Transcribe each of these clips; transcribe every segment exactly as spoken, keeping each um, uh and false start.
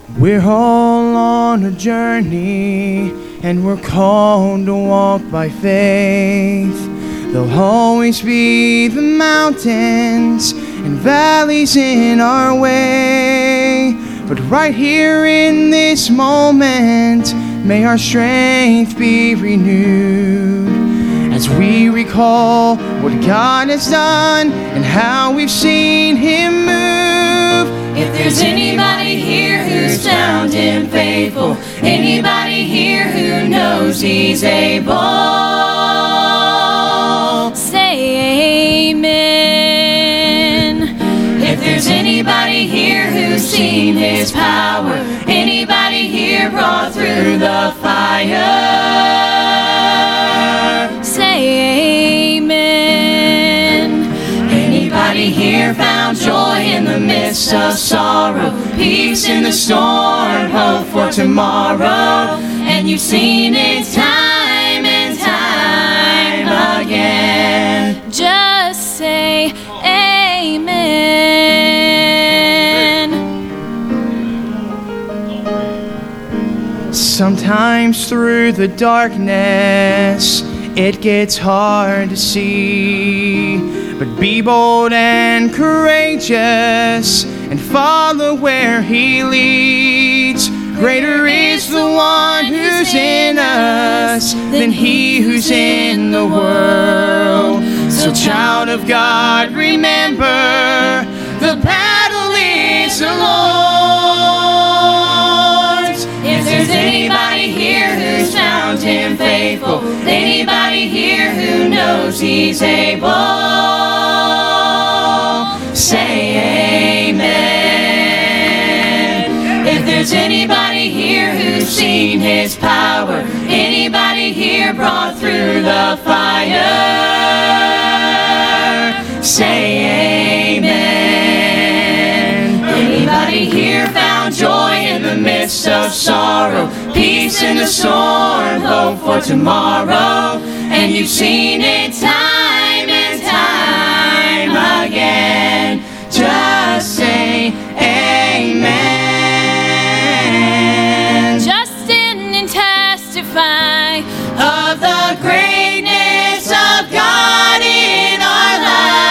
We're all on a journey, and we're called to walk by faith. There'll always be the mountains and valleys in our way, but right here in this moment, may our strength be renewed as we recall what God has done and how we've seen Him move. If there's anybody here who's found Him faithful, anybody here who knows He's able, say amen. If there's anybody here who's seen His power, anybody here brought through the fire, say amen. Anybody here found joy in the midst of sorrow, peace in the storm, hope for tomorrow, and you've seen it time and time again, just say amen. Sometimes through the darkness, it gets hard to see, but be bold and courageous and follow where He leads. Greater is the one who's in us than he who's in the world. So child of God, remember, the battle is the Lord's. If there's anybody here who's found Him faithful, anybody here who knows He's able, say amen. If there's anybody here who's seen His power, anybody here brought through the fire, say amen. Anybody here found joy in the midst of sorrow, peace in the storm, hope for tomorrow, and you've seen it time and time again, just say amen. Just stand and testify of the greatness of God in our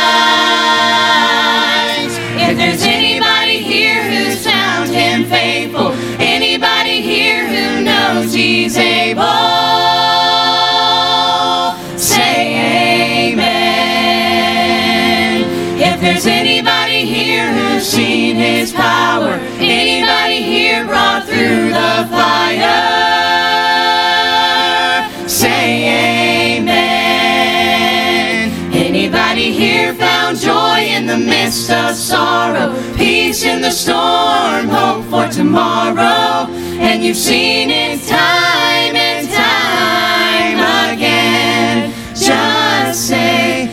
lives. If there's anybody here who's found Him faithful, anybody here who knows He's able, say amen. If there's anybody here who's seen His power, anybody here brought through the fire, say amen. Anybody here found joy in the midst of sorrow, peace in the storm, hope for tomorrow, and you've seen it time and time again, just say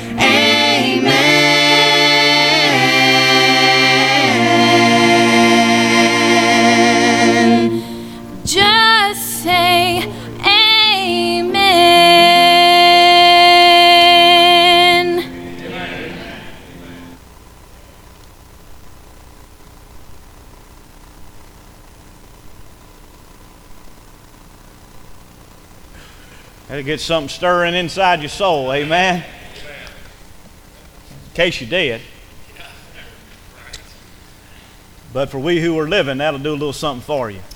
amen. Just say amen. That'll get something stirring inside your soul, amen? In case you did. But for we who are living, that'll do a little something for you.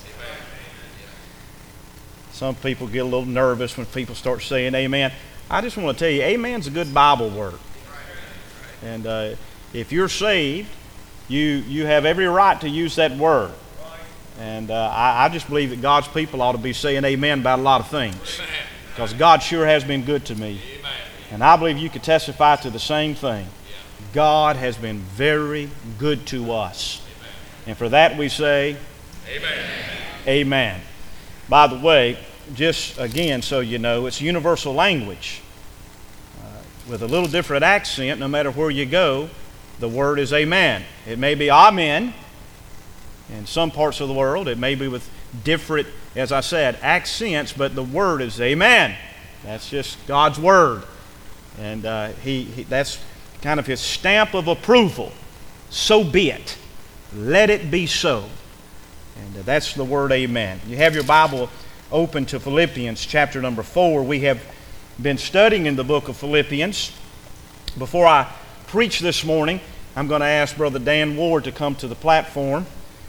Some people get a little nervous when people start saying amen. I just want to tell you, amen's a good Bible word. And uh, if you're saved, you, you have every right to use that word. And uh, I, I just believe that God's people ought to be saying amen about a lot of things. Because God sure has been good to me. And I believe you could testify to the same thing. God has been very good to us. And for that we say, amen. Amen. By the way, just again so you know, it's universal language. Uh, with a little different accent, no matter where you go, the word is amen. It may be amen in some parts of the world. It may be with different, as I said, accents, but the word is amen. That's just God's word. And uh, he, he that's kind of His stamp of approval. So be it. Let it be so. And uh, that's the word amen. You have your Bible open to Philippians chapter number four. We have been studying in the book of Philippians. Before I preach this morning, I'm going to ask Brother Dan Ward to come to the platform,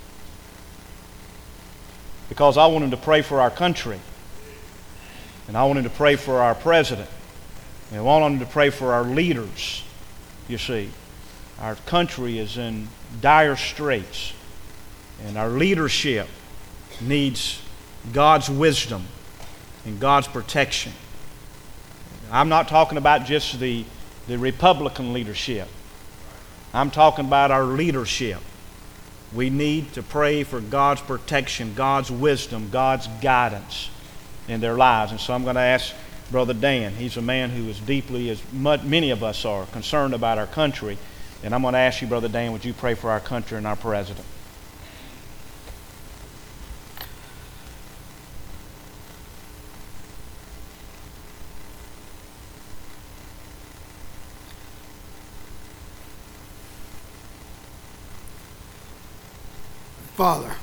because I want him to pray for our country. And I want him to pray for our president. And I want him to pray for our leaders, you see. Our country is in dire straits. And our leadership needs God's wisdom and God's protection. I'm not talking about just the, the Republican leadership. I'm talking about our leadership. We need to pray for God's protection, God's wisdom, God's guidance in their lives. And so I'm going to ask Brother Dan. He's a man who is deeply, as much, many of us are, concerned about our country. And I'm going to ask you, Brother Dan, would you pray for our country and our president? Father,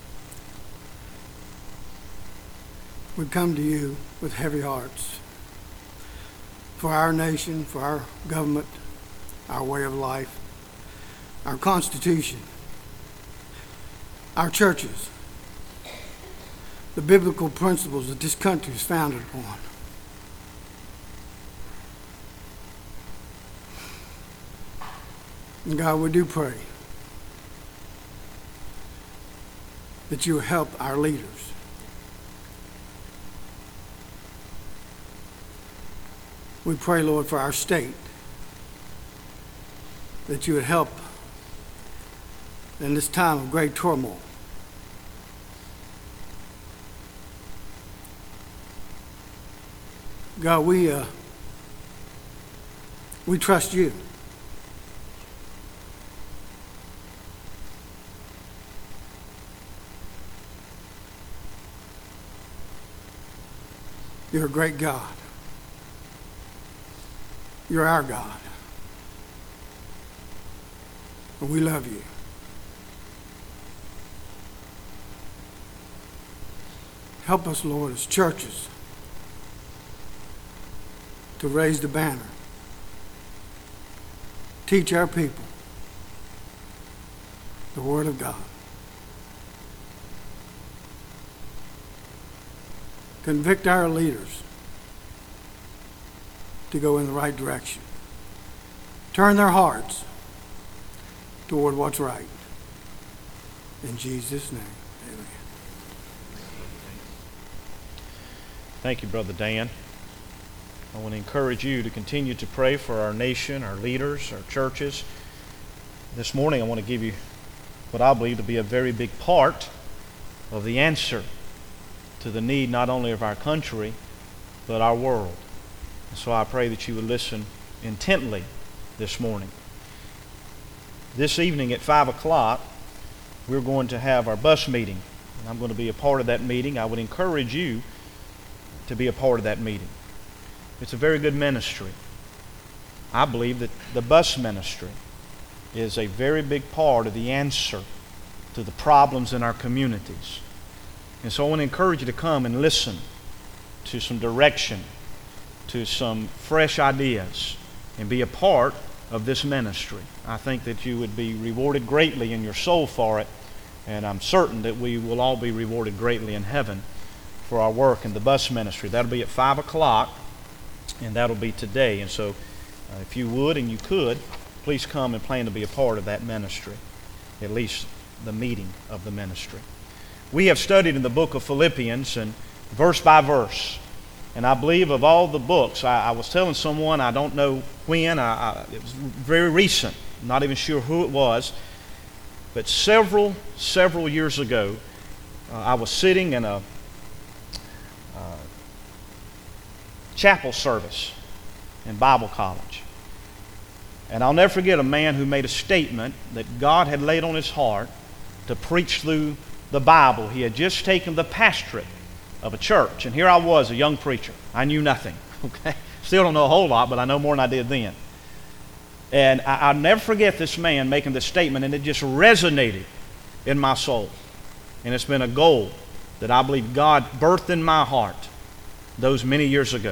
we come to you with heavy hearts for our nation, for our government, our way of life, our Constitution, our churches, the biblical principles that this country is founded upon. And God, we do pray that you will help our leaders. We pray, Lord, for our state, that you would help in this time of great turmoil. God, we uh, we trust you. You're a great God. You're our God. And we love you. Help us, Lord, as churches to raise the banner. Teach our people the Word of God. Convict our leaders to go in the right direction. Turn their hearts toward what's right. In Jesus' name, amen. Thank you, Brother Dan. I want to encourage you to continue to pray for our nation, our leaders, our churches. This morning I want to give you what I believe to be a very big part of the answer to the need not only of our country, but our world. And so I pray that you would listen intently this morning. This evening at five o'clock, we're going to have our bus meeting. And I'm going to be a part of that meeting. I would encourage you to be a part of that meeting. It's a very good ministry. I believe that the bus ministry is a very big part of the answer to the problems in our communities. And so I want to encourage you to come and listen to some direction, to some fresh ideas, and be a part of this ministry. I think that you would be rewarded greatly in your soul for it, and I'm certain that we will all be rewarded greatly in heaven for our work in the bus ministry. That'll be at five o'clock, and that'll be today. And so uh, if you would and you could, please come and plan to be a part of that ministry, at least the meeting of the ministry. We have studied in the book of Philippians, and verse by verse. And I believe of all the books, I, I was telling someone, I don't know when, I, I, it was very recent, I'm not even sure who it was, but several, several years ago, uh, I was sitting in a uh, chapel service in Bible college. And I'll never forget a man who made a statement that God had laid on his heart to preach through the Bible. He had just taken the pastorate of a church, and here I was, a young preacher. I knew nothing. Okay, still don't know a whole lot, but I know more than I did then. And I, I'll never forget this man making this statement, and it just resonated in my soul. And it's been a goal that I believe God birthed in my heart those many years ago.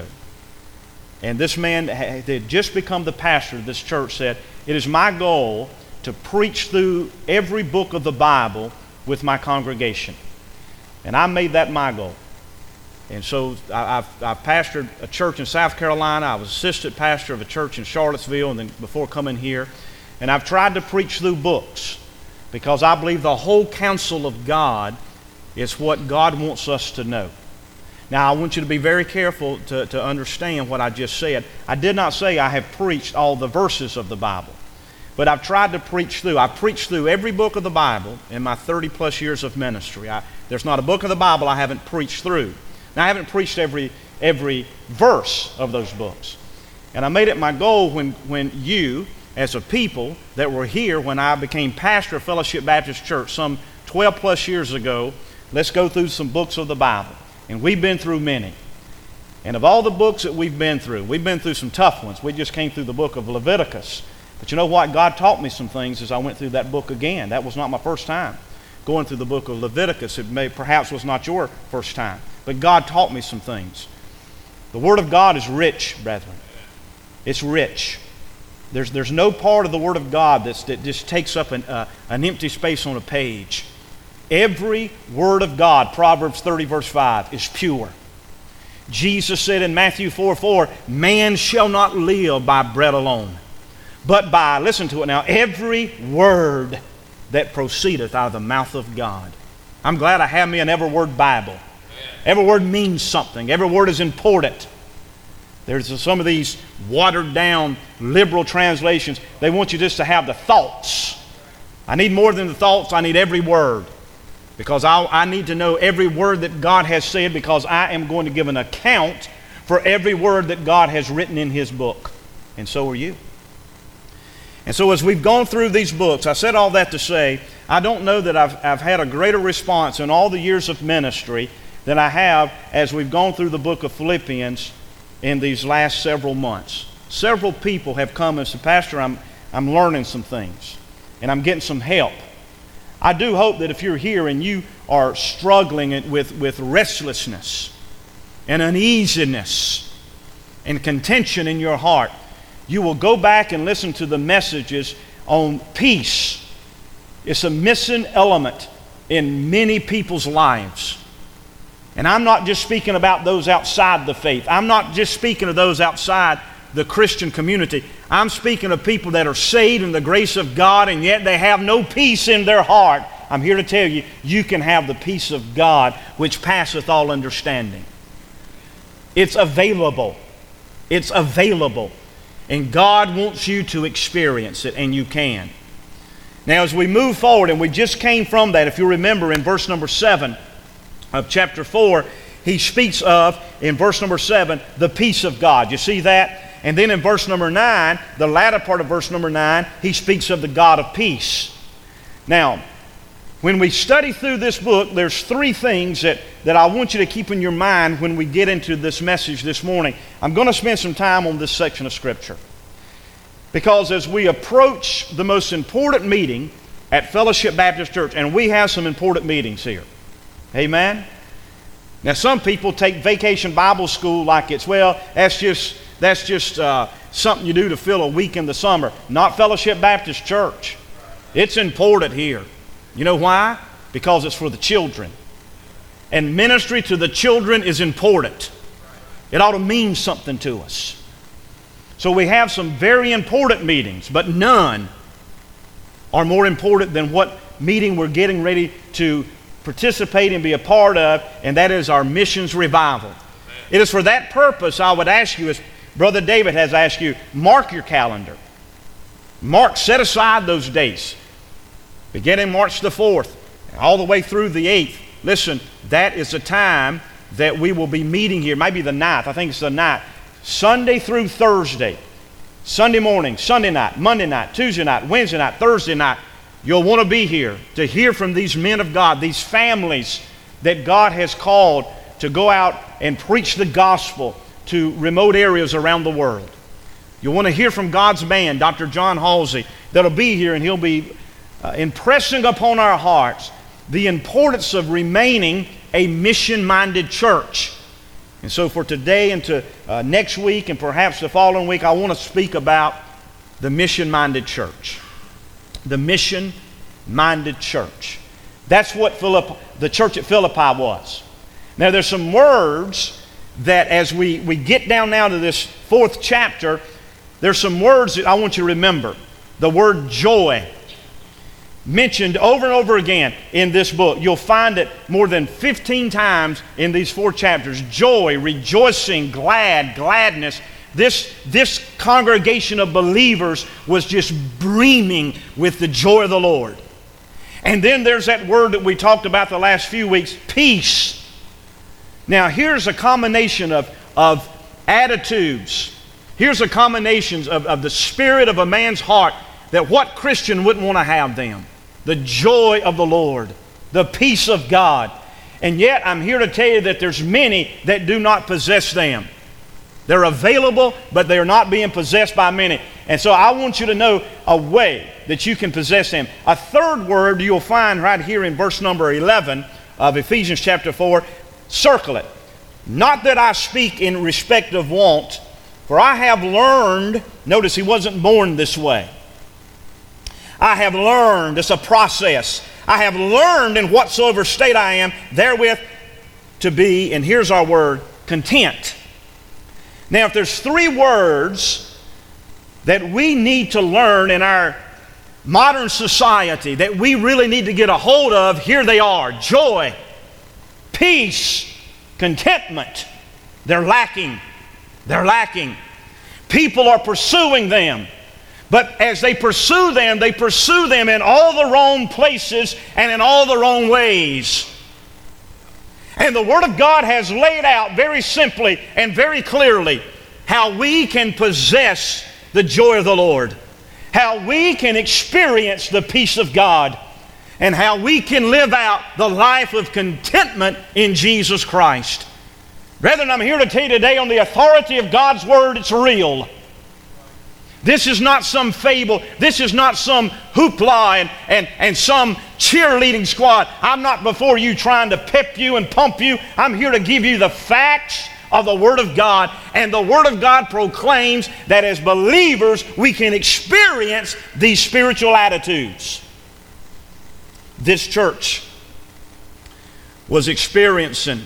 And this man that had just become the pastor of this church said, it is my goal to preach through every book of the Bible with my congregation. And I made that my goal. And so I, I've, I've pastored a church in South Carolina. I was assistant pastor of a church in Charlottesville and then before coming here. And I've tried to preach through books because I believe the whole counsel of God is what God wants us to know. Now, I want you to be very careful to, to understand what I just said. I did not say I have preached all the verses of the Bible, but I've tried to preach through. I've preached through every book of the Bible in my thirty plus years of ministry. I, there's not a book of the Bible I haven't preached through. Now, I haven't preached every, every verse of those books. And I made it my goal when, when you, as a people that were here when I became pastor of Fellowship Baptist Church some twelve plus years ago, let's go through some books of the Bible. And we've been through many. And of all the books that we've been through, we've been through some tough ones. We just came through the book of Leviticus. But you know what? God taught me some things as I went through that book again. That was not my first time going through the book of Leviticus. It may perhaps was not your first time. But God taught me some things. The Word of God is rich, brethren. It's rich. There's, there's no part of the Word of God that's, that just takes up an, uh, an empty space on a page. Every Word of God, Proverbs thirty verse five, is pure. Jesus said in Matthew four four, man shall not live by bread alone, but by, listen to it now, every word that proceedeth out of the mouth of God. I'm glad I have me an every word Bible. Every word means something. Every word is important. There's some of these watered down liberal translations. They want you just to have the thoughts. I need more than the thoughts. I need every word. Because I, I need to know every word that God has said, because I am going to give an account for every word that God has written in His book. And so are you. And so as we've gone through these books, I said all that to say, I don't know that I've, I've had a greater response in all the years of ministry than I have as we've gone through the book of Philippians in these last several months. Several people have come and said, Pastor, I'm, I'm learning some things and I'm getting some help. I do hope that if you're here and you are struggling with, with restlessness and uneasiness and contention in your heart, you will go back and listen to the messages on peace. It's a missing element in many people's lives. And I'm not just speaking about those outside the faith. I'm not just speaking of those outside the Christian community. I'm speaking of people that are saved in the grace of God and yet they have no peace in their heart. I'm here to tell you, you can have the peace of God which passeth all understanding. It's available. It's available. And God wants you to experience it, and you can. Now as we move forward, and we just came from that, if you remember in verse number seven of chapter four, he speaks of, in verse number seven, the peace of God. You see that? And then in verse number nine, the latter part of verse number nine, he speaks of the God of peace. Now, when we study through this book, there's three things that, that I want you to keep in your mind when we get into this message this morning. I'm going to spend some time on this section of Scripture. Because as we approach the most important meeting at Fellowship Baptist Church, and we have some important meetings here. Amen? Now some people take Vacation Bible School like it's, well, that's just, that's just uh, something you do to fill a week in the summer. Not Fellowship Baptist Church. It's important here. You know why? Because it's for the children. And ministry to the children is important. It ought to mean something to us. So we have some very important meetings, but none are more important than what meeting we're getting ready to participate and be a part of, and that is our missions revival. It is for that purpose I would ask you, as Brother David has asked you, mark your calendar. Mark, set aside those dates. Beginning March the fourth, all the way through the eighth. Listen, that is the time that we will be meeting here. Maybe the ninth. I think it's the ninth. Sunday through Thursday. Sunday morning, Sunday night, Monday night, Tuesday night, Wednesday night, Thursday night. You'll want to be here to hear from these men of God, these families that God has called to go out and preach the gospel to remote areas around the world. You'll want to hear from God's man, Doctor John Halsey, that'll be here, and he'll be uh, impressing upon our hearts the importance of remaining a mission-minded church. And so for today and to uh, next week and perhaps the following week, I want to speak about the mission-minded church. The mission-minded church. That's what Philippi, the church at Philippi was. Now there's some words that as we, we get down now to this fourth chapter, there's some words that I want you to remember. The word joy, mentioned over and over again in this book. You'll find it more than fifteen times in these four chapters. Joy, rejoicing, glad, gladness. This, this congregation of believers was just brimming with the joy of the Lord. And then there's that word that we talked about the last few weeks, peace. Now here's a combination of, of attitudes. Here's a combination of, of the spirit of a man's heart that what Christian wouldn't want to have them? The joy of the Lord, the peace of God. And yet I'm here to tell you that there's many that do not possess them. They're available, but they're not being possessed by many. And so I want you to know a way that you can possess them. A third word you'll find right here in verse number eleven of Ephesians chapter four. Circle it. Not that I speak in respect of want, for I have learned, notice he wasn't born this way. I have learned, it's a process. I have learned in whatsoever state I am, therewith to be, and here's our word, content. Now, if there's three words that we need to learn in our modern society that we really need to get a hold of, here they are. Joy, peace, contentment. They're lacking. They're lacking. People are pursuing them. But as they pursue them, they pursue them in all the wrong places and in all the wrong ways. And the Word of God has laid out very simply and very clearly how we can possess the joy of the Lord, how we can experience the peace of God, and how we can live out the life of contentment in Jesus Christ. Brethren, I'm here to tell you today on the authority of God's Word, it's real. This is not some fable. This is not some hoopla and, and, and some cheerleading squad. I'm not before you trying to pep you and pump you. I'm here to give you the facts of the Word of God. And the Word of God proclaims that as believers we can experience these spiritual attitudes. This church was experiencing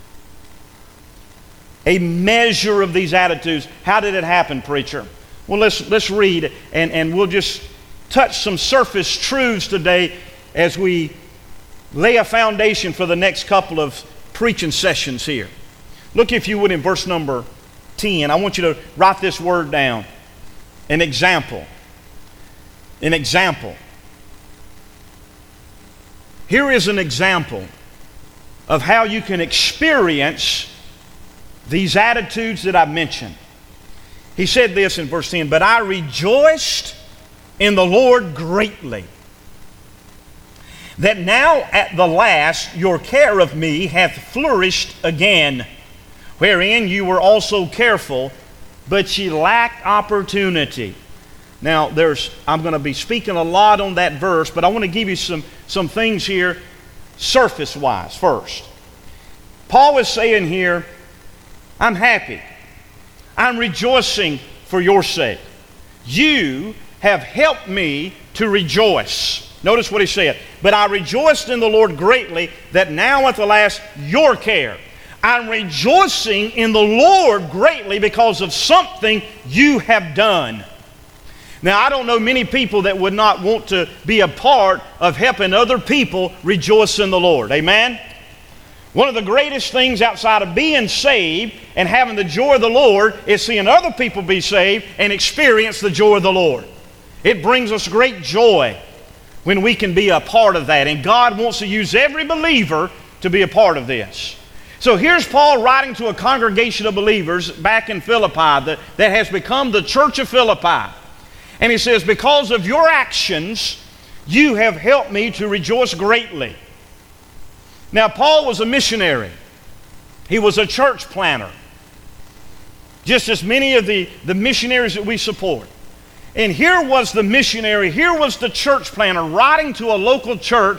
a measure of these attitudes. How did it happen, preacher? Well, let's, let's read, and, and we'll just touch some surface truths today as we lay a foundation for the next couple of preaching sessions here. Look, if you would, in verse number ten. I want you to write this word down. An example. An example. Here is an example of how you can experience these attitudes that I mentioned. He said this in verse ten, but I rejoiced in the Lord greatly, that now at the last your care of me hath flourished again, wherein you were also careful, but ye lacked opportunity. Now, there's I'm going to be speaking a lot on that verse, but I want to give you some, some things here surface-wise first. Paul is saying here, I'm happy. I'm rejoicing for your sake. You have helped me to rejoice. Notice what he said. But I rejoiced in the Lord greatly that now at the last your care. I'm rejoicing in the Lord greatly because of something you have done. Now, I don't know many people that would not want to be a part of helping other people rejoice in the Lord. Amen? One of the greatest things outside of being saved and having the joy of the Lord is seeing other people be saved and experience the joy of the Lord. It brings us great joy when we can be a part of that. And God wants to use every believer to be a part of this. So here's Paul writing to a congregation of believers back in Philippi that, that has become the church of Philippi. And he says, because of your actions, you have helped me to rejoice greatly. Now, Paul was a missionary. He was a church planter. Just as many of the, the missionaries that we support. And here was the missionary, here was the church planter writing to a local church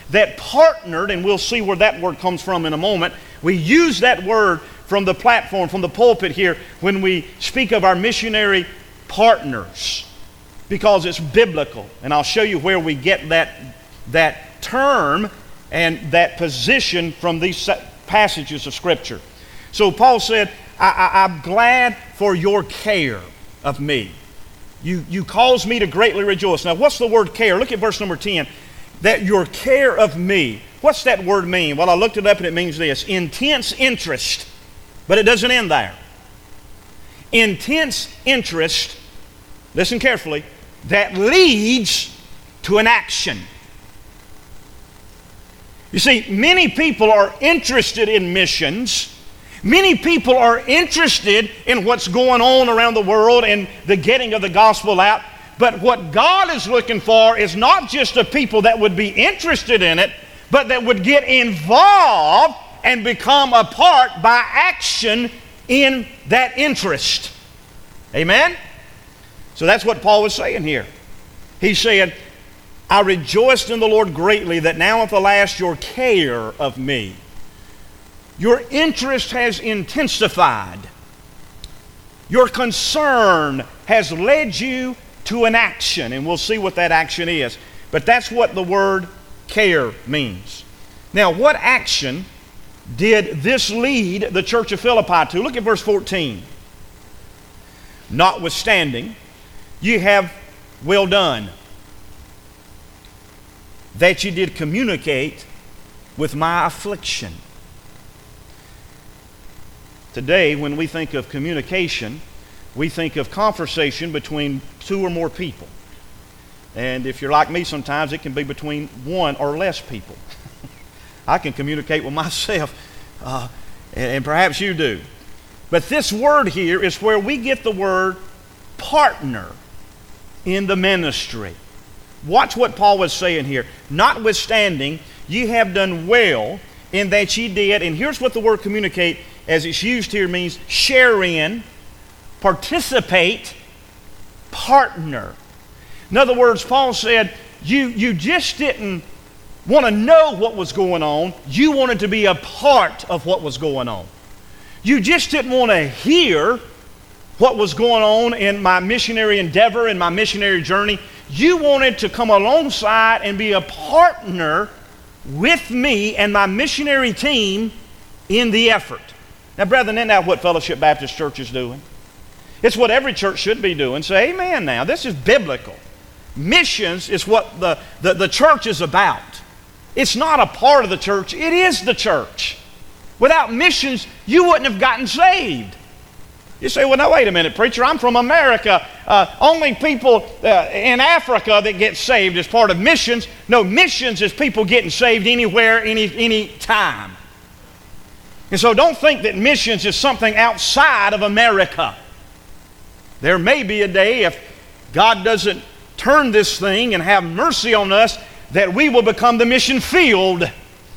that partnered, and we'll see where that word comes from in a moment. We use that word from the platform, from the pulpit here, when we speak of our missionary partners, because it's biblical. And I'll show you where we get that, that term and that position from these passages of Scripture. So Paul said, I, I, I'm glad for your care of me. You, you cause me to greatly rejoice. Now, what's the word care? Look at verse number ten. That your care of me. What's that word mean? Well, I looked it up and it means this. Intense interest. But it doesn't end there. Intense interest, listen carefully, that leads to an action. You see, many people are interested in missions. Many people are interested in what's going on around the world and the getting of the gospel out. But what God is looking for is not just a people that would be interested in it, but that would get involved and become a part by action in that interest. Amen? So that's what Paul was saying here. He's saying, I rejoiced in the Lord greatly that now at the last your care of me, your interest has intensified. Your concern has led you to an action, and we'll see what that action is. But that's what the word care means. Now, what action did this lead the church of Philippi to? Look at verse fourteen. Notwithstanding, you have well done, that you did communicate with my affliction. Today, when we think of communication, we think of conversation between two or more people. And if you're like me sometimes, it can be between one or less people. I can communicate with myself, uh, and, and perhaps you do. But this word here is where we get the word partner in the ministry. Watch what Paul was saying here. Notwithstanding, ye have done well in that ye did, and here's what the word communicate, as it's used here, means share in, participate, partner. In other words, Paul said, you, you just didn't want to know what was going on. You wanted to be a part of what was going on. You just didn't want to hear what was going on in my missionary endeavor and my missionary journey. You wanted to come alongside and be a partner with me and my missionary team in the effort. Now, brethren, isn't that what Fellowship Baptist Church is doing? It's what every church should be doing. Say, amen now. This is biblical. Missions is what the, the, the church is about. It's not a part of the church. It is the church. Without missions, you wouldn't have gotten saved. You say, well, now, wait a minute, preacher. I'm from America. Uh, only people uh, in Africa that get saved as part of missions. No, missions is people getting saved anywhere, any, any time. And so don't think that missions is something outside of America. There may be a day, if God doesn't turn this thing and have mercy on us, that we will become the mission field.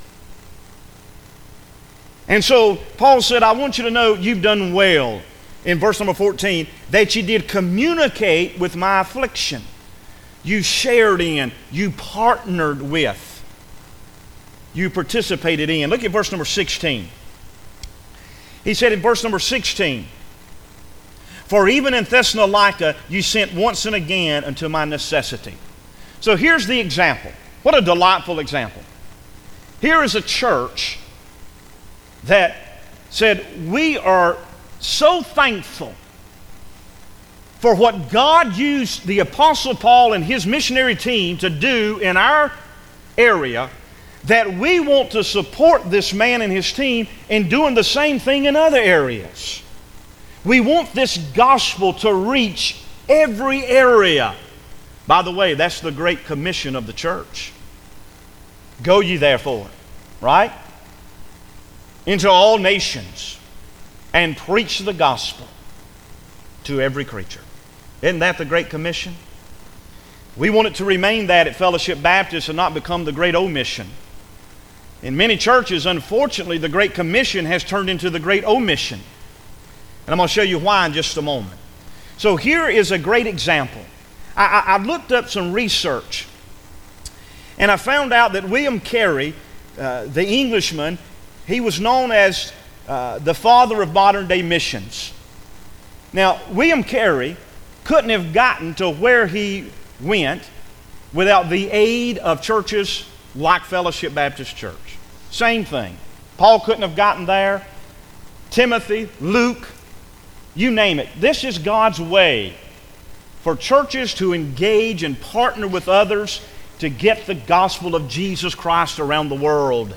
And so Paul said, I want you to know you've done well, in verse number fourteen, that you did communicate with my affliction. You shared in, you partnered with, you participated in. Look at verse number sixteen. He said in verse number sixteen, for even in Thessalonica you sent once and again unto my necessity. So here's the example. What a delightful example. Here is a church that said, we are so thankful for what God used the Apostle Paul and his missionary team to do in our area, that we want to support this man and his team in doing the same thing in other areas. We want this gospel to reach every area. By the way, that's the great commission of the church. Go ye therefore, right? Into all nations and preach the gospel to every creature. Isn't that the Great Commission? We want it to remain that at Fellowship Baptist and not become the Great Omission. In many churches, unfortunately, the Great Commission has turned into the Great Omission. And I'm going to show you why in just a moment. So here is a great example. I, I, I looked up some research. And I found out that William Carey, uh, the Englishman, he was known as uh, the father of modern-day missions. Now, William Carey couldn't have gotten to where he went without the aid of churches like Fellowship Baptist Church. Same thing. Paul couldn't have gotten there. Timothy, Luke, you name it. This is God's way for churches to engage and partner with others to get the gospel of Jesus Christ around the world.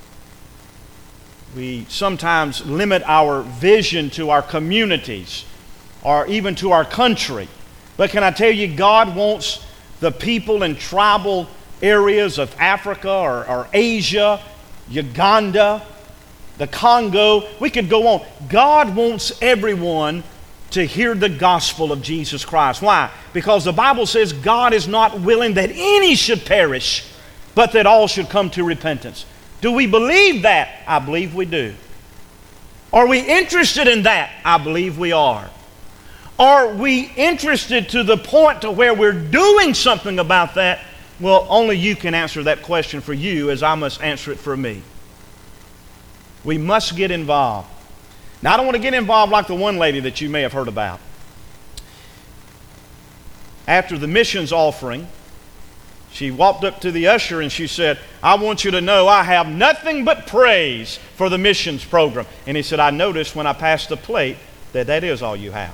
We sometimes limit our vision to our communities or even to our country. But can I tell you, God wants the people in tribal areas of Africa or, or Asia, Uganda, the Congo, we could go on. God wants everyone to hear the gospel of Jesus Christ. Why? Because the Bible says God is not willing that any should perish, but that all should come to repentance. Do we believe that? I believe we do. Are we interested in that? I believe we are. Are we interested to the point to where we're doing something about that? Well, only you can answer that question for you, as I must answer it for me. We must get involved. Now, I don't want to get involved like the one lady that you may have heard about. After the missions offering, she walked up to the usher and she said, "I want you to know I have nothing but praise for the missions program." And he said, "I noticed when I passed the plate that that is all you have."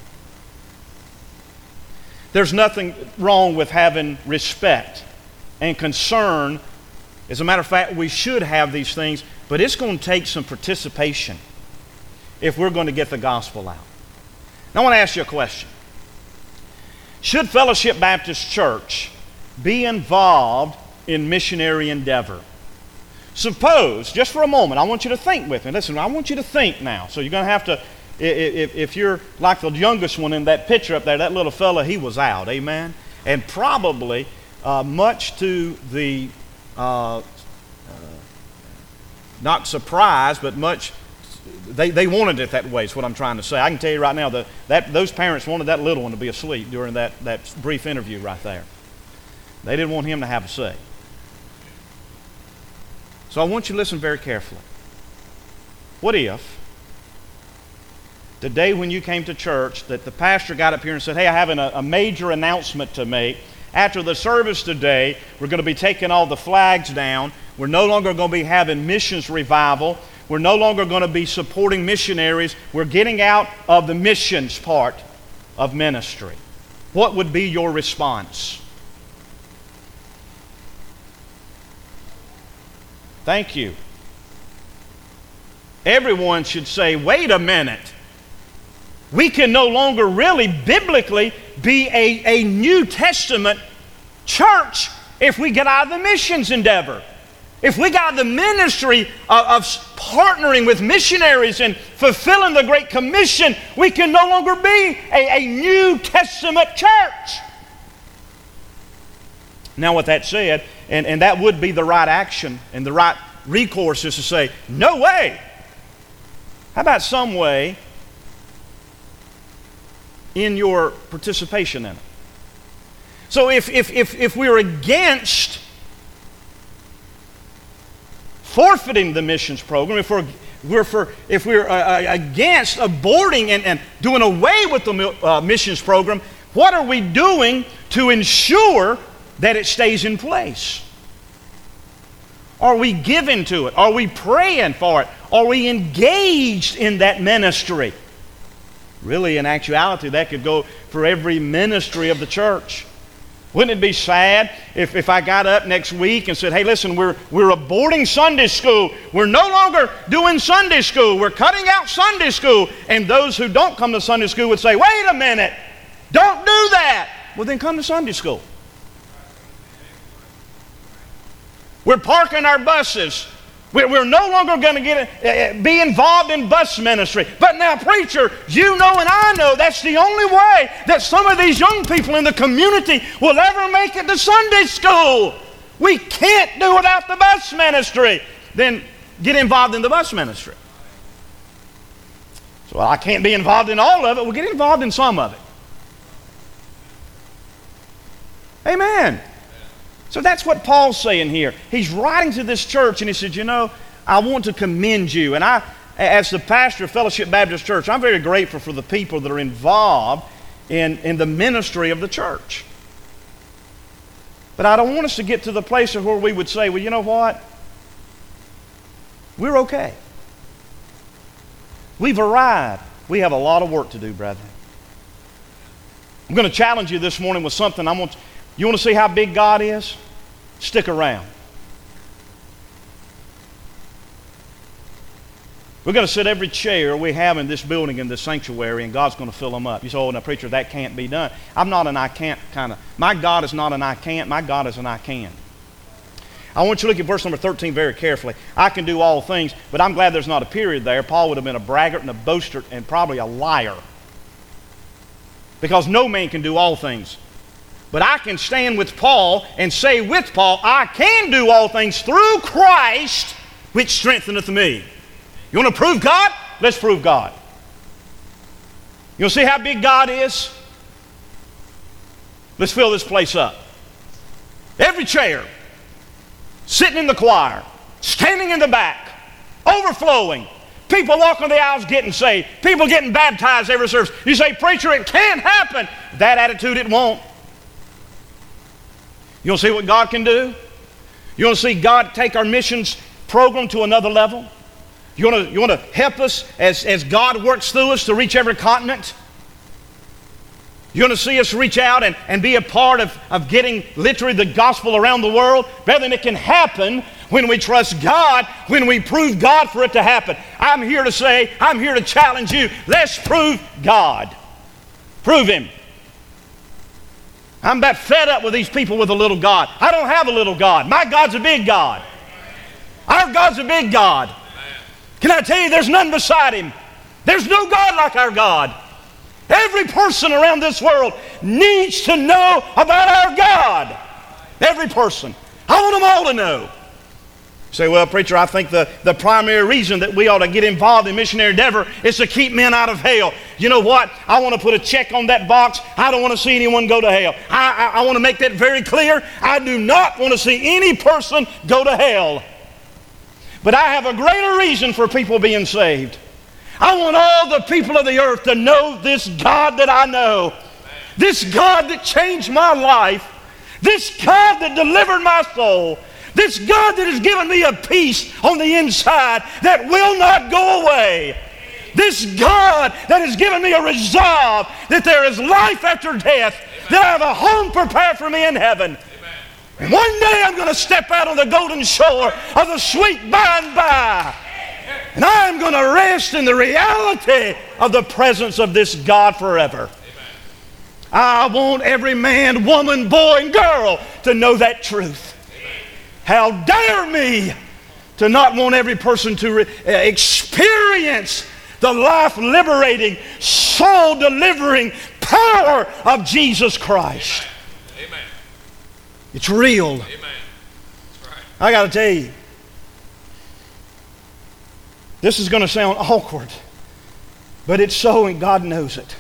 There's nothing wrong with having respect and concern. As a matter of fact, we should have these things, but it's going to take some participation if we're going to get the gospel out. Now, I want to ask you a question. Should Fellowship Baptist Church be involved in missionary endeavor? Suppose, just for a moment, I want you to think with me. Listen, I want you to think now. So you're going to have to, if, if you're like the youngest one in that picture up there, that little fella, he was out, amen? And probably uh, much to the, uh, uh, not surprise, but much, they, they wanted it that way is what I'm trying to say. I can tell you right now, that, that those parents wanted that little one to be asleep during that, that brief interview right there. They didn't want him to have a say. So I want you to listen very carefully. What if the day when you came to church that the pastor got up here and said, "Hey, I have an, a major announcement to make. After the service today, we're going to be taking all the flags down. We're no longer going to be having missions revival. We're no longer going to be supporting missionaries. We're getting out of the missions part of ministry." What would be your response? Thank you. Everyone should say, "Wait a minute. We can no longer really biblically be a, a New Testament church if we get out of the missions endeavor. If we got the ministry of, of partnering with missionaries and fulfilling the Great Commission, we can no longer be a, a New Testament church." Now, with that said, and, and that would be the right action and the right recourse, is to say, "No way." How about some way in your participation in it? So if, if, if, if we're against forfeiting the missions program, if we're, we're for, if we're uh, against aborting and, and doing away with the uh, missions program, what are we doing to ensure that it stays in place? Are we giving to it? Are we praying for it? Are we engaged in that ministry? Really, in actuality, that could go for every ministry of the church. Wouldn't it be sad if, if I got up next week and said, "Hey, listen, we're, we're aborting Sunday school. We're no longer doing Sunday school. We're cutting out Sunday school." And those who don't come to Sunday school would say, "Wait a minute, don't do that." Well, then come to Sunday school. We're parking our buses. We're no longer going to get be involved in bus ministry. But now, preacher, you know and I know that's the only way that some of these young people in the community will ever make it to Sunday school. We can't do without the bus ministry. Then get involved in the bus ministry. So, well, I can't be involved in all of it. Well, get involved in some of it. Amen. So that's what Paul's saying here. He's writing to this church and he said, you know, I want to commend you. And I, as the pastor of Fellowship Baptist Church, I'm very grateful for the people that are involved in, in the ministry of the church. But I don't want us to get to the place of where we would say, well, you know what? We're okay. We've arrived. We have a lot of work to do, brethren. I'm going to challenge you this morning with something. I want you want to see how big God is? Stick around. We're going to sit every chair we have in this building, in this sanctuary, and God's going to fill them up. You say, oh, now, preacher, that can't be done. I'm not an I can't kind of. My God is not an I can't. My God is an I can. I want you to look at verse number thirteen very carefully. I can do all things, but I'm glad there's not a period there. Paul would have been a braggart and a boaster and probably a liar. Because no man can do all things. But I can stand with Paul and say with Paul, I can do all things through Christ, which strengtheneth me. You want to prove God? Let's prove God. You want to see how big God is? Let's fill this place up. Every chair, sitting in the choir, standing in the back, overflowing. People walking the aisles getting saved. People getting baptized every service. You say, preacher, it can't happen. That attitude, it won't. You want to see what God can do? You want to see God take our missions program to another level? You want to, you want to help us as, as God works through us to reach every continent? You want to see us reach out and, and be a part of, of getting literally the gospel around the world? Brethren, it can happen when we trust God, when we prove God for it to happen. I'm here to say, I'm here to challenge you. Let's prove God. Prove Him. I'm about fed up with these people with a little God. I don't have a little God. My God's a big God. Our God's a big God. Can I tell you, there's none beside Him. There's no God like our God. Every person around this world needs to know about our God. Every person. I want them all to know. You say, well, preacher, I think the, the primary reason that we ought to get involved in missionary endeavor is to keep men out of hell. You know what? I want to put a check on that box. I don't want to see anyone go to hell. I, I, I want to make that very clear. I do not want to see any person go to hell. But I have a greater reason for people being saved. I want all the people of the earth to know this God that I know. This God that changed my life. This God that delivered my soul. This God that has given me a peace on the inside that will not go away. This God that has given me a resolve that there is life after death. That I have a home prepared for me in heaven. And one day I'm going to step out on the golden shore of the sweet by and by. And I'm going to rest in the reality of the presence of this God forever. Amen. I want every man, woman, boy, and girl to know that truth. Amen. How dare me to not want every person to re- experience the life-liberating, soul-delivering power of Jesus Christ. Amen. It's real. Amen. That's right. I got to tell you, this is going to sound awkward, but it's so, and God knows it.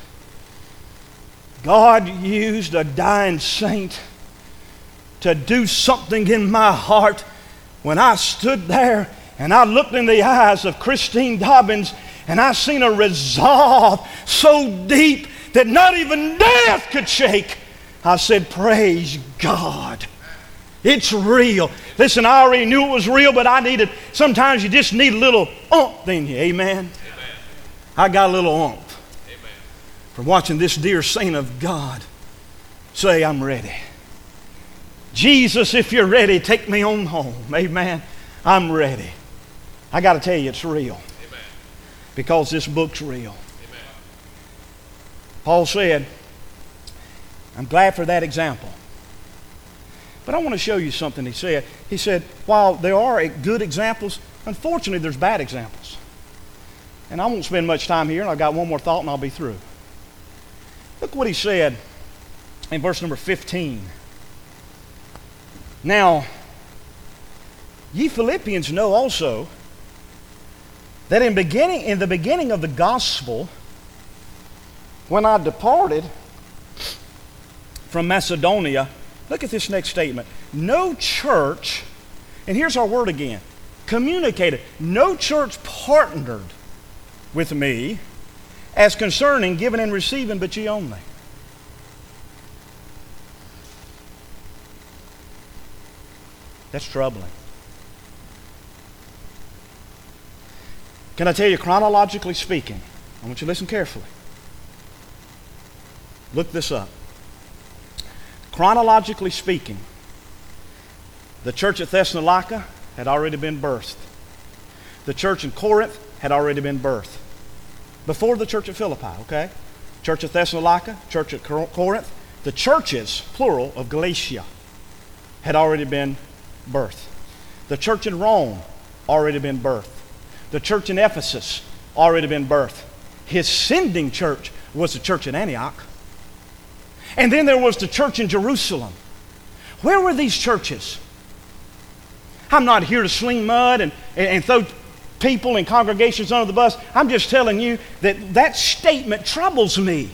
God used a dying saint to do something in my heart when I stood there and I looked in the eyes of Christine Dobbins and I seen a resolve so deep that not even death could shake. I said, praise God. It's real. Listen, I already knew it was real, but I needed, sometimes you just need a little oomph in you. Amen? Amen. I got a little oomph. Amen. From watching this dear saint of God say, I'm ready. Jesus, if you're ready, take me on home. Amen. I'm ready. I got to tell you, it's real. Amen. Because this book's real. Amen. Paul said, I'm glad for that example. But I want to show you something he said. He said, while there are good examples, unfortunately there's bad examples. And I won't spend much time here, and I've got one more thought and I'll be through. Look what he said in verse number fifteen. Now, ye Philippians know also that in beginning, in the beginning of the gospel, when I departed from Macedonia, Look at this next statement. No church, and here's our word again, communicated. No church partnered with me as concerning giving and receiving, but ye only. That's troubling. Can I tell you, chronologically speaking, I want you to listen carefully. Look this up. Chronologically speaking, the church at Thessalonica had already been birthed. The church in Corinth had already been birthed. Before the church at Philippi, okay? Church at Thessalonica, church at Corinth, the churches, plural, of Galatia had already been birthed. The church in Rome already been birthed. The church in Ephesus already been birthed. His sending church was the church at Antioch. And then there was the church in Jerusalem. Where were these churches? I'm not here to sling mud and, and, and throw people and congregations under the bus. I'm just telling you that that statement troubles me.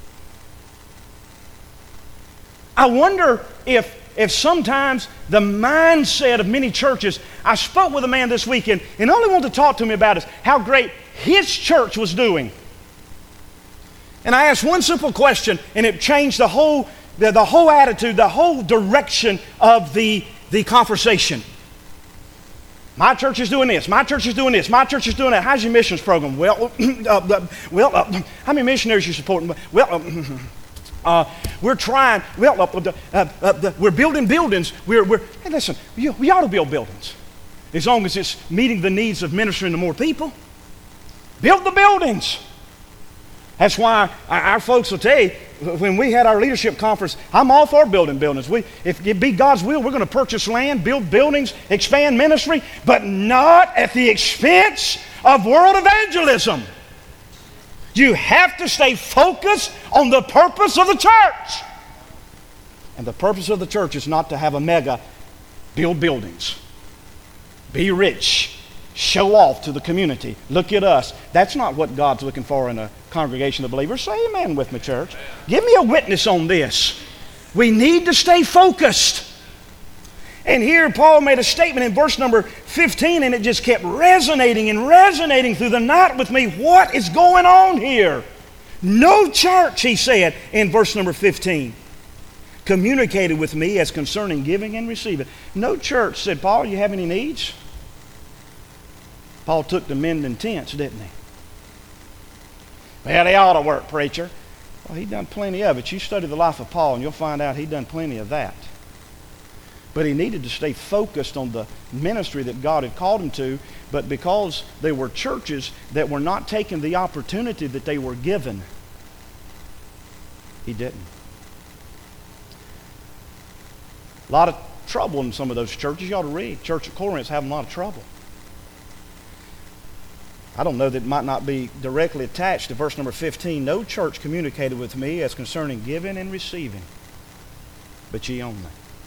I wonder if If sometimes the mindset of many churches, I spoke with a man this weekend and all he wanted to talk to me about is how great his church was doing. And I asked one simple question and it changed the whole, the, the whole attitude, the whole direction of the, the conversation. My church is doing this. My church is doing this. My church is doing that. How's your missions program? Well, uh, well, uh, how many missionaries are you supporting? Well, uh, Uh, we're trying, well, uh, uh, uh, we're building buildings. We're, we're hey, listen, we, we ought to build buildings as long as it's meeting the needs of ministering to more people. Build the buildings. That's why our, our folks will tell you, when we had our leadership conference, I'm all for building buildings. We, if it be God's will, we're going to purchase land, build buildings, expand ministry, but not at the expense of world evangelism. You have to stay focused on the purpose of the church. And the purpose of the church is not to have a mega build buildings, be rich, show off to the community. Look at us. That's not what God's looking for in a congregation of believers. Say amen with me, church. Give me a witness on this. We need to stay focused. And here Paul made a statement in verse number fifteen, and it just kept resonating and resonating through the night with me. What is going on here? No church, he said in verse number fifteen, communicated with me as concerning giving and receiving. No church said, Paul, you have any needs? Paul took to mending tents, didn't he? Well, they ought to work, preacher. Well, he done plenty of it. You study the life of Paul and you'll find out he done plenty of that. But he needed to stay focused on the ministry that God had called him to. But because they were churches that were not taking the opportunity that they were given, he didn't. A lot of trouble in some of those churches. You ought to read. Church at Corinth is having a lot of trouble. I don't know that it might not be directly attached to verse number fifteen. No church communicated with me as concerning giving and receiving, but ye only.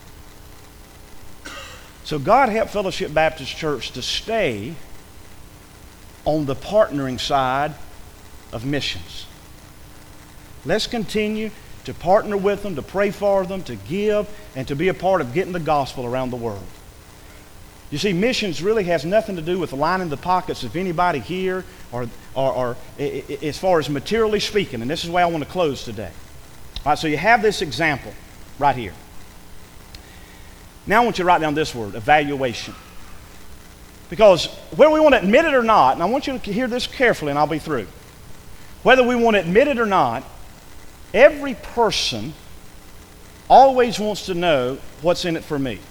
So God helped Fellowship Baptist Church to stay on the partnering side of missions. Let's continue to partner with them, to pray for them, to give, and to be a part of getting the gospel around the world. You see, missions really has nothing to do with lining the pockets of anybody here or, or, or as far as materially speaking, and this is why I want to close today. All right, so you have this example right here. Now I want you to write down this word, evaluation. Because whether we want to admit it or not, and I want you to hear this carefully and I'll be through. Whether we want to admit it or not, every person always wants to know what's in it for me.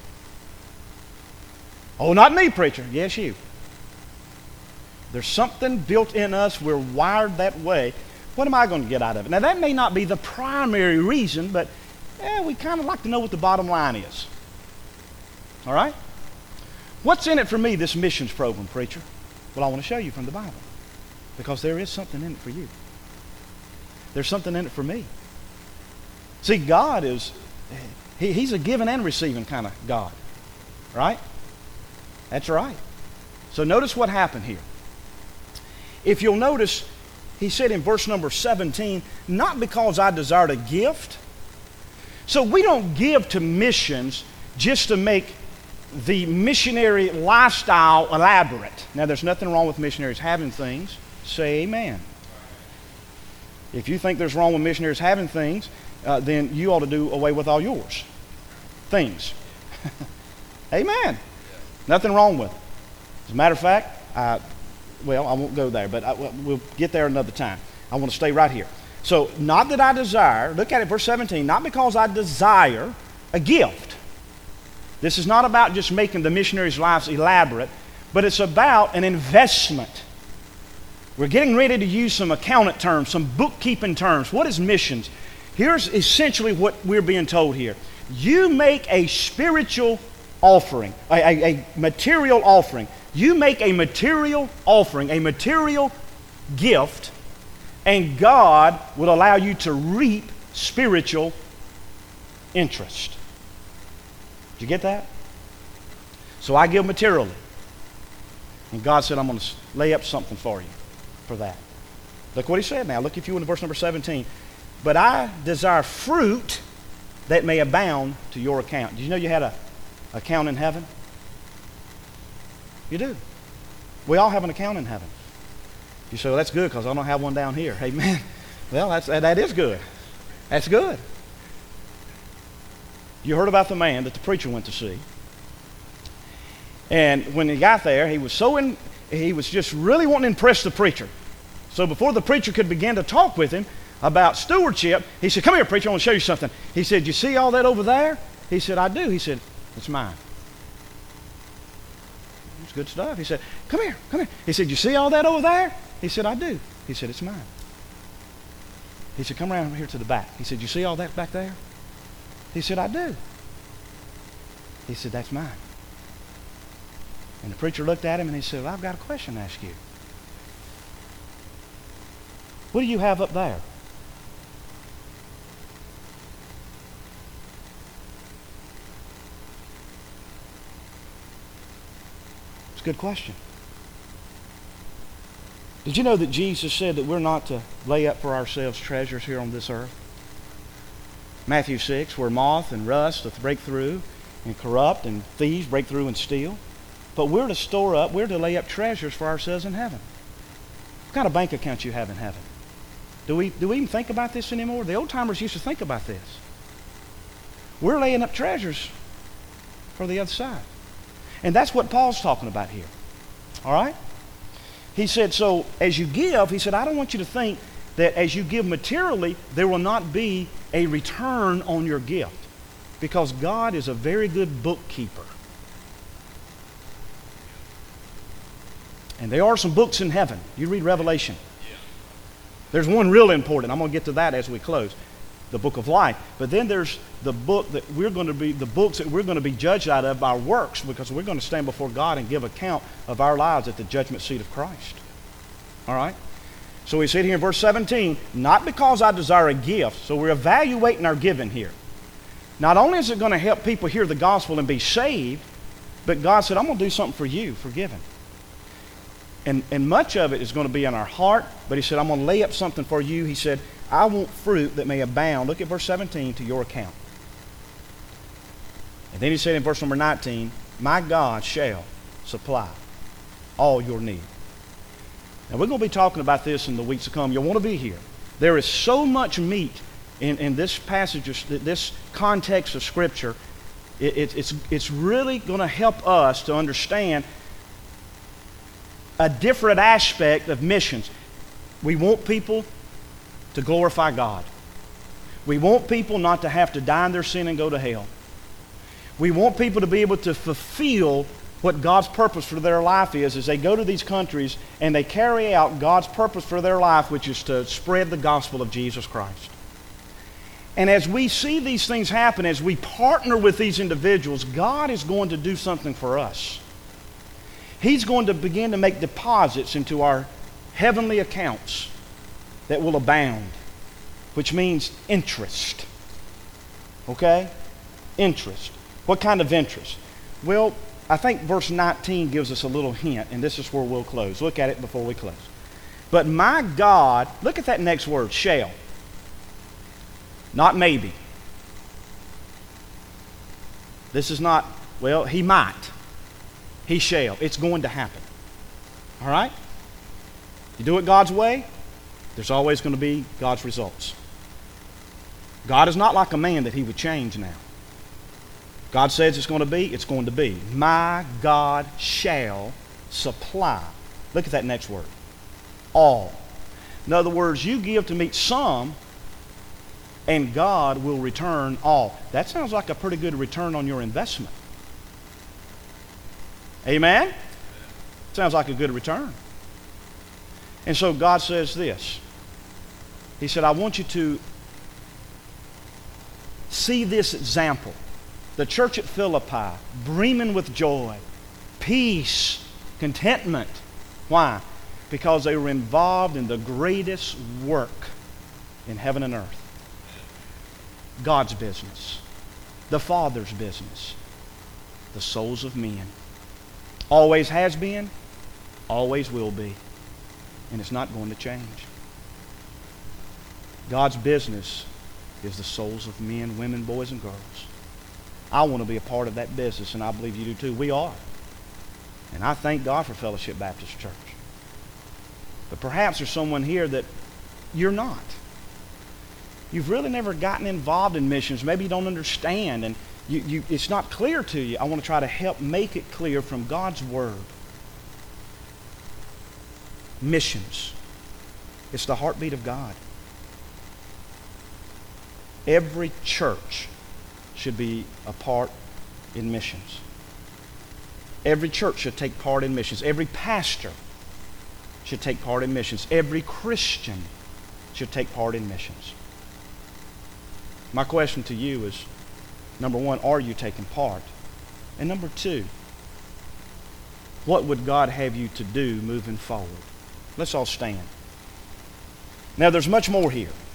Oh, not me, preacher. Yes, you. There's something built in us. We're wired that way. What am I going to get out of it? Now, that may not be the primary reason, but eh, we kind of like to know what the bottom line is. All right? What's in it for me, this missions program, preacher? Well, I want to show you from the Bible. Because there is something in it for you. There's something in it for me. See, God is, he, He's a giving and receiving kind of God. Right? That's right. So notice what happened here. If you'll notice, he said in verse number seventeen, not because I desired a gift, So we don't give to missions just to make the missionary lifestyle elaborate. Now, there's nothing wrong with missionaries having things. Say amen. If you think there's wrong with missionaries having things, uh, then you ought to do away with all yours. Things. Amen. Nothing wrong with it. As a matter of fact, I, well, I won't go there, but I, we'll get there another time. I want to stay right here. So, not that I desire, look at it, verse seventeen, not because I desire a gift. This is not about just making the missionaries' lives elaborate, but it's about an investment. We're getting ready to use some accountant terms, some bookkeeping terms. What is missions? Here's essentially what we're being told here. You make a spiritual offering, a, a, a material offering. You make a material offering, a material gift, and God will allow you to reap spiritual interest. Did you get that? So I give materially. And God said, I'm going to lay up something for you for that. Look what he said now. Look if you in verse number seventeen. But I desire fruit that may abound to your account. Did you know you had a account in heaven? You do. We all have an account in heaven. You say, well, that's good because I don't have one down here. Amen. Well, that's, that is good. That's good. You heard about the man that the preacher went to see. And when he got there, he was so in, he was just really wanting to impress the preacher. So before the preacher could begin to talk with him about stewardship, he said, come here, preacher, I want to show you something. He said, you see all that over there? He said, I do. He said, it's mine. It's good stuff. He said, come here, come here. He said, you see all that over there? He said, I do. He said, it's mine. He said, come around here to the back. He said, you see all that back there? He said, I do. He said, that's mine. And the preacher looked at him and he said, well, I've got a question to ask you. What do you have up there? It's a good question. Did you know that Jesus said that we're not to lay up for ourselves treasures here on this earth? Matthew six, where moth and rust doth break through and corrupt and thieves break through and steal. But we're to store up, we're to lay up treasures for ourselves in heaven. What kind of bank account you have in heaven? Do we, do we even think about this anymore? The old timers used to think about this. We're laying up treasures for the other side. And that's what Paul's talking about here. All right? He said, so as you give, he said, I don't want you to think that as you give materially, there will not be a return on your gift. Because God is a very good bookkeeper. And there are some books in heaven. You read Revelation. There's one real important. I'm going to get to that as we close. The book of life. But then there's the book that we're going to be, the books that we're going to be judged out of, our works, because we're going to stand before God and give account of our lives at the judgment seat of Christ. All right? So we said here in verse seventeen, not because I desire a gift. So we're evaluating our giving here. Not only is it going to help people hear the gospel and be saved, but God said, I'm going to do something for you, for giving. And, and much of it is going to be in our heart, but he said, I'm going to lay up something for you. He said, I want fruit that may abound. Look at verse seventeen, to your account. And then he said in verse number nineteen, my God shall supply all your need. Now we're going to be talking about this in the weeks to come. You'll want to be here. There is so much meat in, in this passage, of, this context of Scripture. It, it, it's, it's really going to help us to understand a different aspect of missions. We want people to glorify God. We want people not to have to die in their sin and go to hell. We want people to be able to fulfill what God's purpose for their life is as they go to these countries and they carry out God's purpose for their life, which is to spread the gospel of Jesus Christ. And as we see these things happen, as we partner with these individuals, God is going to do something for us. He's going to begin to make deposits into our heavenly accounts that will abound, which means interest. Okay? Interest. What kind of interest? Well, I think verse nineteen gives us a little hint, and this is where we'll close. Look at it before we close. But my God, look at that next word, shall. Not maybe. This is not, well, he might. He shall. It's going to happen. All right? You do it God's way, there's always going to be God's results. God is not like a man that he would change now. God says it's going to be, it's going to be. My God shall supply. Look at that next word. All. In other words, you give to meet some, and God will return all. That sounds like a pretty good return on your investment. Amen? Sounds like a good return. And so God says this. He said, I want you to see this example. The church at Philippi, brimming with joy, peace, contentment. Why? Because they were involved in the greatest work in heaven and earth. God's business. The Father's business. The souls of men. Always has been, always will be. And it's not going to change. God's business is the souls of men, women, boys, and girls. I want to be a part of that business, and I believe you do too. We are. And I thank God for Fellowship Baptist Church. But perhaps there's someone here that you're not. You've really never gotten involved in missions. Maybe you don't understand, and you, you, it's not clear to you. I want to try to help make it clear from God's Word. Missions. It's the heartbeat of God. Every church should be a part in missions. Every church should take part in missions. Every pastor should take part in missions. Every Christian should take part in missions. My question to you is, number one, are you taking part? And number two, what would God have you to do moving forward? Let's all stand. Now, there's much more here.